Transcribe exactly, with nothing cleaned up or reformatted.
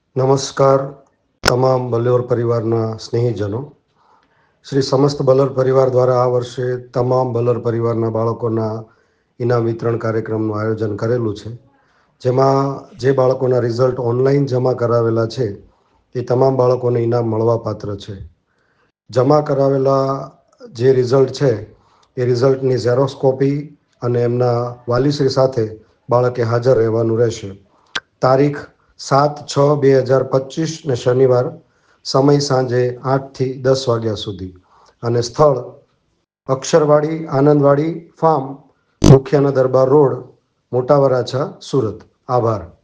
નમસ્કાર તમામ બલોર પરિવારના સ્નેહીજનો. શ્રી સમસ્ત બલોર પરિવાર દ્વારા આ વર્ષે તમામ બલોર પરિવારના બાળકોના ઇનામ વિતરણ કાર્યક્રમનું આયોજન કરેલું છે, જેમાં જે બાળકોના રિઝલ્ટ ઓનલાઈન જમા કરાવેલા છે એ તમામ બાળકોને ઇનામ મળવાપાત્ર છે. જમા કરાવેલા જે રિઝલ્ટ છે એ રિઝલ્ટની ઝેરોક્સ કોપી અને એમના વાલીશ્રી સાથે બાળકે હાજર રહેવાનું રહેશે. તારીખ સાત છ બે હજાર પચીસ ને શનિવાર, સમય સાંજે આઠથી દસ વાગ્યા સુધી, અને સ્થળ અક્ષરવાડી આનંદવાડી ફાર્મ, મુખ્યના દરબાર રોડ, મોટા વરાછા, સુરત. આભાર.